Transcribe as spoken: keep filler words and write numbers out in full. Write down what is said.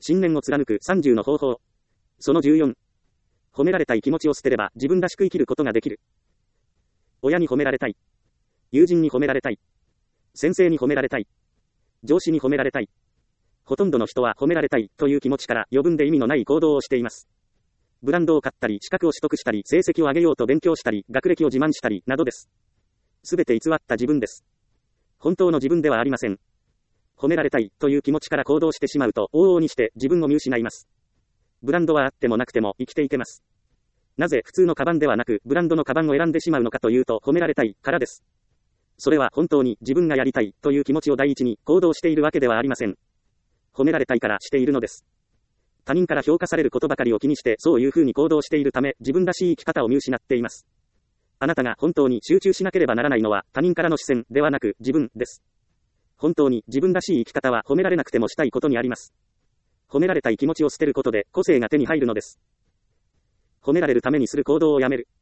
信念を貫くさんじゅうの方法。そのじゅうよん。褒められたい気持ちを捨てれば自分らしく生きることができる。親に褒められたい。友人に褒められたい。先生に褒められたい。上司に褒められたい。ほとんどの人は褒められたいという気持ちから余分で意味のない行動をしています。ブランドを買ったり、資格を取得したり、成績を上げようと勉強したり、学歴を自慢したり、などです。すべて偽った自分です。本当の自分ではありません。褒められたいという気持ちから行動してしまうと、往々にして自分を見失います。ブランドはあってもなくても生きていけます。なぜ普通のカバンではなく、ブランドのカバンを選んでしまうのかというと、褒められたいからです。それは本当に自分がやりたいという気持ちを第一に行動しているわけではありません。褒められたいからしているのです。他人から評価されることばかりを気にしてそういう風に行動しているため、自分らしい生き方を見失っています。あなたが本当に集中しなければならないのは他人からの視線ではなく自分です。本当に自分らしい生き方は褒められなくてもしたいことにあります。褒められたい気持ちを捨てることで個性が手に入るのです。褒められるためにする行動をやめる。